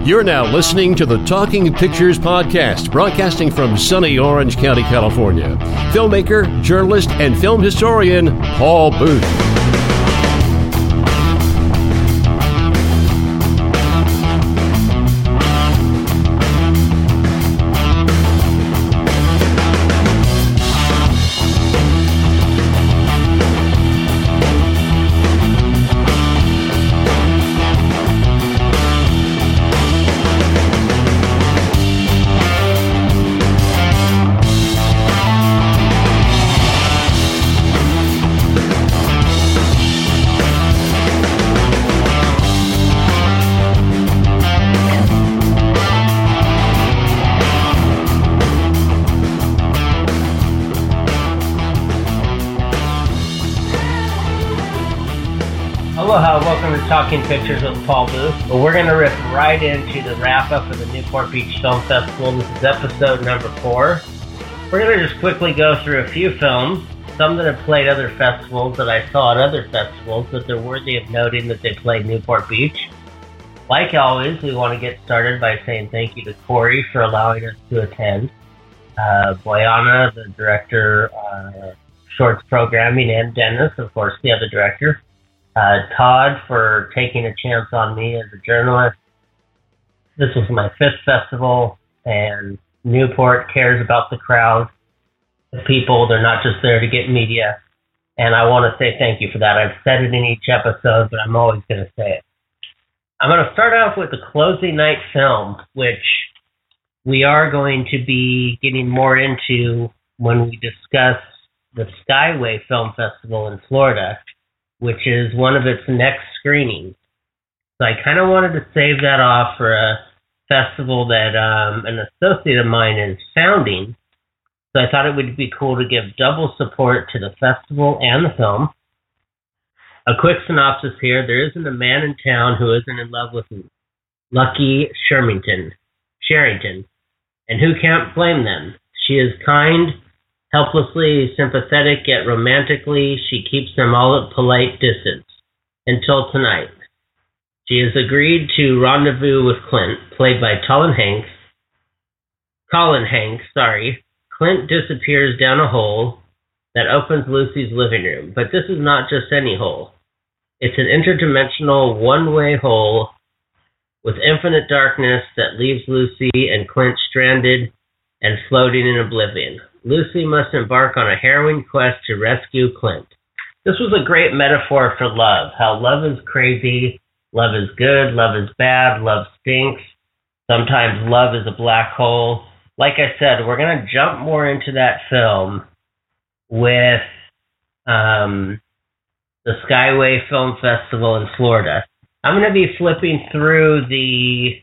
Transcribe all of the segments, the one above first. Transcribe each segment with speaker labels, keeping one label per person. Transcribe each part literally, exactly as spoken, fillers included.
Speaker 1: You're now listening to the Talking Pictures Podcast, broadcasting from sunny Orange County, California. Filmmaker, journalist, and film historian Paul Booth.
Speaker 2: Aloha, welcome to Talking Pictures with Paul Booth. Well, we're going to rip right into the wrap-up of the Newport Beach Film Festival. This is episode number four. We're going to just quickly go through a few films, some that have played other festivals that I saw at other festivals, but they're worthy of noting that they played Newport Beach. Like always, we want to get started by saying thank you to Corey for allowing us to attend. Uh, Boyana, the director, uh, Shorts Programming, and Dennis, of course, the other director. Uh, Todd for taking a chance on me as a journalist. This was my fifth festival, and Newport cares about the crowd, the people. They're not just there to get media, and I want to say thank you for that. I've said it in each episode, but I'm always going to say it. I'm going to start off with the closing night film, which we are going to be getting more into when we discuss the Skyway Film Festival in Florida, which is one of its next screenings. So I kind of wanted to save that off for a festival that um, an associate of mine is founding. So I thought it would be cool to give double support to the festival and the film. A quick synopsis here. There isn't a man in town who isn't in love with Lucky Sherrington. Sherrington. And who can't blame them? She is kind, helplessly sympathetic, yet romantically, she keeps them all at polite distance. Until tonight. She has agreed to rendezvous with Clint, played by Colin Hanks. Colin Hanks, sorry. Clint disappears down a hole that opens Lucy's living room. But this is not just any hole. It's an interdimensional one-way hole with infinite darkness that leaves Lucy and Clint stranded and floating in oblivion. Lucy must embark on a harrowing quest to rescue Clint. This was a great metaphor for love, how love is crazy, love is good, love is bad, love stinks. Sometimes love is a black hole. Like I said, we're going to jump more into that film with um, the Skyway Film Festival in Florida. I'm going to be flipping through the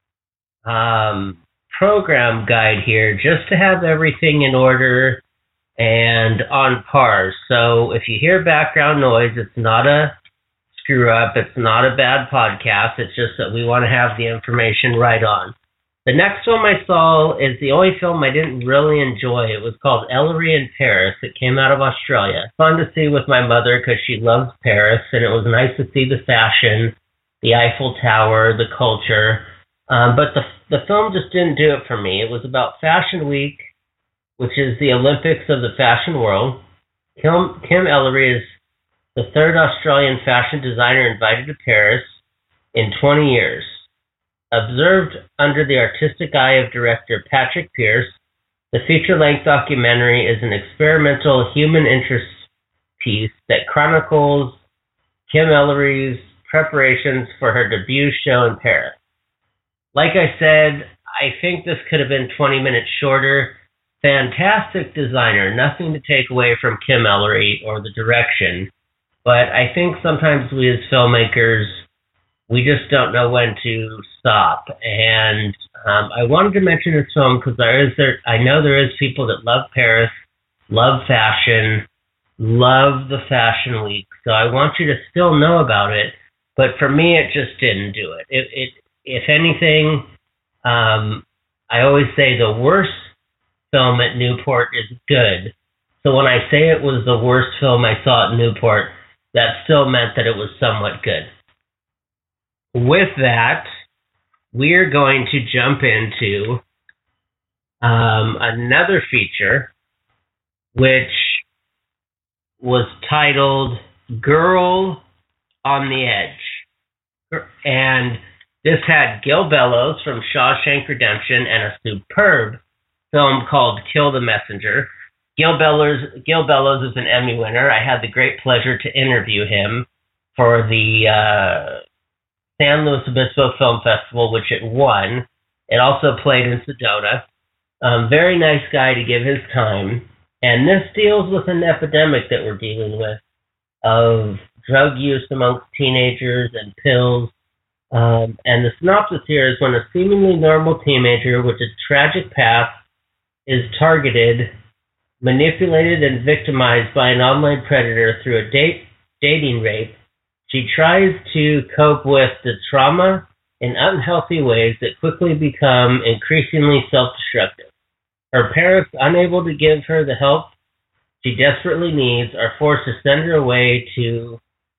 Speaker 2: um, program guide here just to have everything in order and on par. So if you hear background noise, it's not a screw up, it's not a bad podcast, it's just that we want to have the information right on. The next film I saw is the only film I didn't really enjoy. It was called Ellery in Paris. It came out of Australia. Fun to see with my mother because she loves Paris, and it was nice to see the fashion, the Eiffel Tower, the culture. Um, but the the film just didn't do it for me. It was about Fashion Week, which is the Olympics of the fashion world. Kim, Kim Ellery is the third Australian fashion designer invited to Paris in twenty years. Observed under the artistic eye of director Patrick Pearce, the feature-length documentary is an experimental human interest piece that chronicles Kim Ellery's preparations for her debut show in Paris. Like I said, I think this could have been twenty minutes shorter. Fantastic designer, nothing to take away from Kim Ellery or the direction, but I think sometimes we as filmmakers, we just don't know when to stop. And um, I wanted to mention this film because there is there I know there is people that love Paris, love fashion, love the Fashion Week, so I want you to still know about it. But for me, it just didn't do it. It, it if anything, um, I always say the worst film at Newport is good. So when I say it was the worst film I saw at Newport, that still meant that it was somewhat good. With that, we're going to jump into um, another feature, which was titled Girl on the Edge. And this had Gil Bellows from Shawshank Redemption and a superb film called Kill the Messenger. Gil Bellows, Gil Bellows is an Emmy winner. I had the great pleasure to interview him for the uh, San Luis Obispo Film Festival, which it won. It also played in Sedona. Um, very nice guy to give his time. And this deals with an epidemic that we're dealing with of drug use amongst teenagers and pills. Um, and the synopsis here is when a seemingly normal teenager with a tragic past is targeted, manipulated, and victimized by an online predator through a date, dating rape, she tries to cope with the trauma in unhealthy ways that quickly become increasingly self-destructive. Her parents, unable to give her the help she desperately needs, are forced to send her away to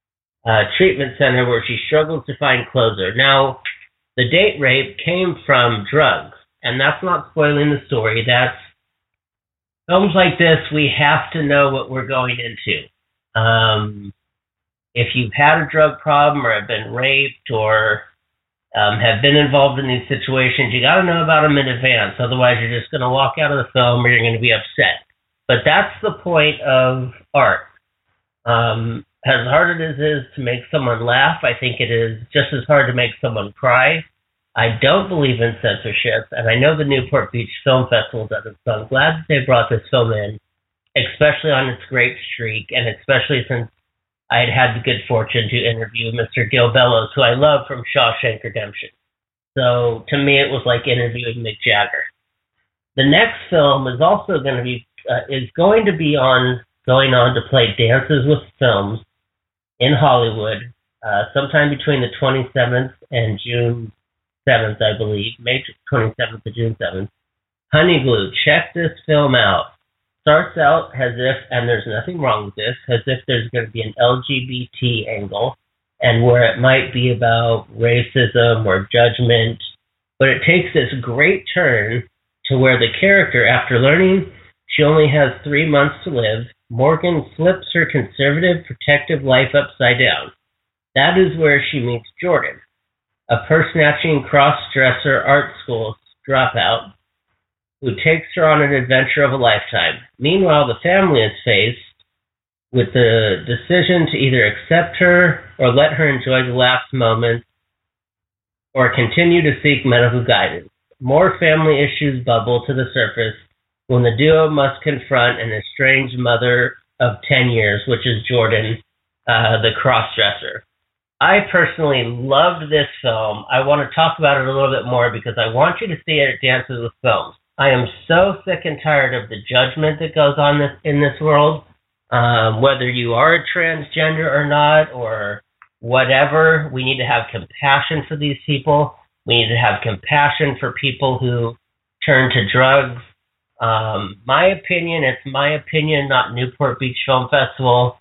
Speaker 2: a treatment center where she struggles to find closure. Now, the date rape came from drugs, and that's not spoiling the story. That's films like this, we have to know what we're going into. Um, if you've had a drug problem or have been raped or um, have been involved in these situations, you got to know about them in advance. Otherwise, you're just going to walk out of the film or you're going to be upset. But that's the point of art. Um, as hard as it is to make someone laugh, I think it is just as hard to make someone cry. I don't believe in censorship, and I know the Newport Beach Film Festival doesn't, so I'm glad that they brought this film in, especially on its great streak, and especially since I had had the good fortune to interview Mister Gil Bellows, who I love from Shawshank Redemption. So to me, it was like interviewing Mick Jagger. The next film is also going to be uh, is going to be on going on to play Dances with Films in Hollywood, uh, sometime between the twenty-seventh and June seventh, I believe, May twenty-seventh to June seventh. Honey Glue, check this film out. Starts out as if, and there's nothing wrong with this, as if there's going to be an L G B T angle, and where it might be about racism or judgment, but it takes this great turn to where the character, after learning she only has three months to live, Morgan flips her conservative, protective life upside down. That is where she meets Jordan, a purse-snatching cross-dresser art school dropout who takes her on an adventure of a lifetime. Meanwhile, the family is faced with the decision to either accept her or let her enjoy the last moments or continue to seek medical guidance. More family issues bubble to the surface when the duo must confront an estranged mother of ten years, which is Jordan, uh, the cross-dresser. I personally loved this film. I want to talk about it a little bit more because I want you to see it at Dances with Films. I am so sick and tired of the judgment that goes on this, in this world, um, whether you are a transgender or not, or whatever. We need to have compassion for these people. We need to have compassion for people who turn to drugs. Um, my opinion, it's my opinion, not Newport Beach Film Festival.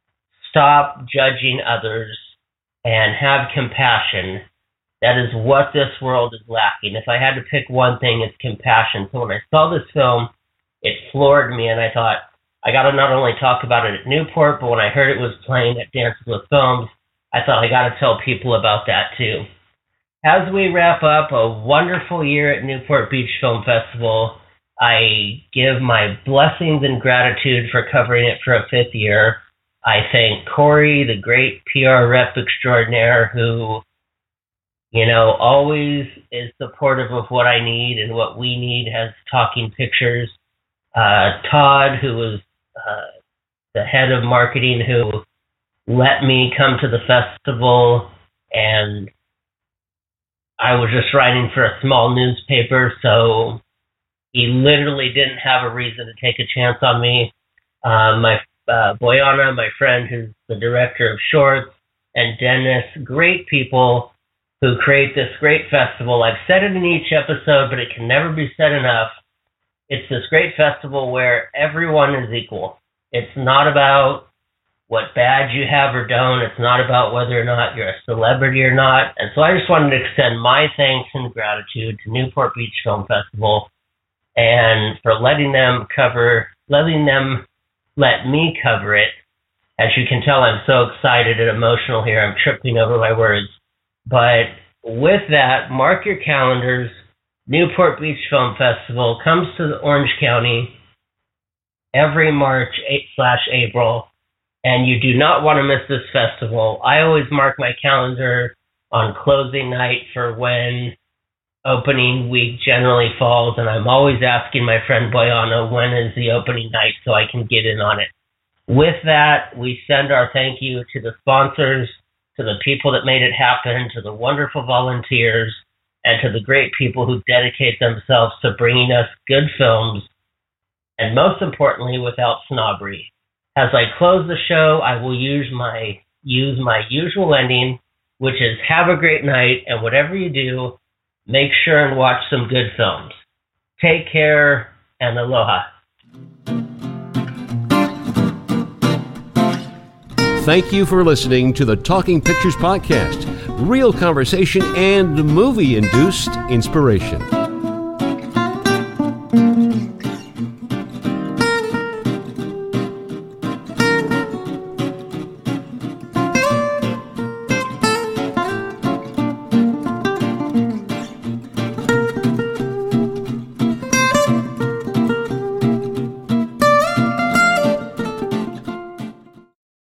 Speaker 2: Stop judging others and have compassion. That is what this world is lacking. If I had to pick one thing, it's compassion. So when I saw this film, it floored me, and I thought, I got to not only talk about it at Newport, but when I heard it was playing at Dances with Films, I thought I got to tell people about that too. As we wrap up a wonderful year at Newport Beach Film Festival, I give my blessings and gratitude for covering it for a fifth year. I thank Corey, the great P R rep extraordinaire, who, you know, always is supportive of what I need and what we need as Talking Pictures. Uh, Todd, who was uh, the head of marketing, who let me come to the festival, and I was just writing for a small newspaper, so he literally didn't have a reason to take a chance on me. Uh, my uh, Boyana, my friend, who's the director of shorts, and Dennis, great people who create this great festival. I've said it in each episode, but it can never be said enough. It's this great festival where everyone is equal. It's not about what badge you have or don't. It's not about whether or not you're a celebrity or not. And so I just wanted to extend my thanks and gratitude to Newport Beach Film Festival and for letting them cover, letting them let me cover it. As you can tell, I'm so excited and emotional here. I'm tripping over my words. But with that, mark your calendars. Newport Beach Film Festival comes to Orange County every March slash April, and you do not want to miss this festival. I always mark my calendar on closing night for when opening week generally falls, and I'm always asking my friend Boyana when is the opening night so I can get in on it. With that, we send our thank you to the sponsors, to the people that made it happen, to the wonderful volunteers, and to the great people who dedicate themselves to bringing us good films, and most importantly, without snobbery. As I close the show, I will use my use my usual ending, which is have a great night, and whatever you do, make sure and watch some good films. Take care, and aloha.
Speaker 1: Thank you for listening to the Talking Pictures Podcast. Real conversation and movie-induced inspiration.